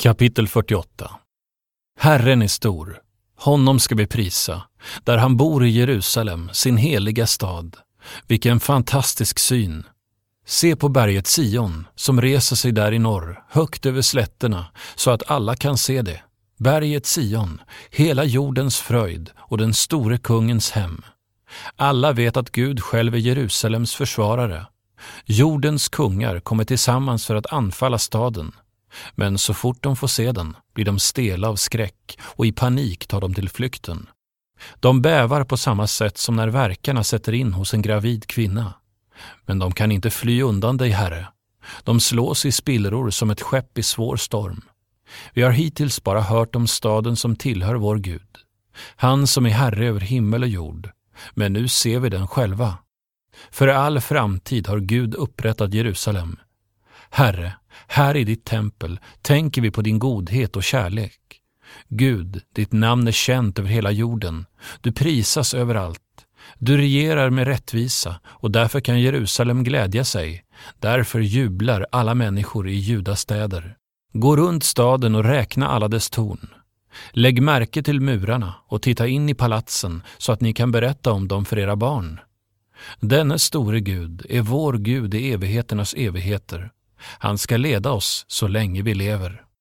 Kapitel 48. Herren är stor, honom ska vi prisa, där han bor i Jerusalem, sin heliga stad. Vilken fantastisk syn! Se på berget Sion, som reser sig där i norr, högt över slätterna, så att alla kan se det. Berget Sion, hela jordens fröjd och den store kungens hem. Alla vet att Gud själv är Jerusalems försvarare. Jordens kungar kommer tillsammans för att anfalla staden. Men så fort de får se den blir de stela av skräck och i panik tar de till flykten. De bävar på samma sätt som när verkarna sätter in hos en gravid kvinna. Men de kan inte fly undan dig, Herre. De slås i spillror som ett skepp i svår storm. Vi har hittills bara hört om staden som tillhör vår Gud. Han som är Herre över himmel och jord. Men nu ser vi den själva. För all framtid har Gud upprättat Jerusalem. Herre, här i ditt tempel tänker vi på din godhet och kärlek. Gud, ditt namn är känt över hela jorden. Du prisas överallt. Du regerar med rättvisa och därför kan Jerusalem glädja sig. Därför jublar alla människor i Judas städer. Gå runt staden och räkna alla dess torn. Lägg märke till murarna och titta in i palatsen så att ni kan berätta om dem för era barn. Denne store Gud är vår Gud i evigheternas evigheter. Han ska leda oss så länge vi lever.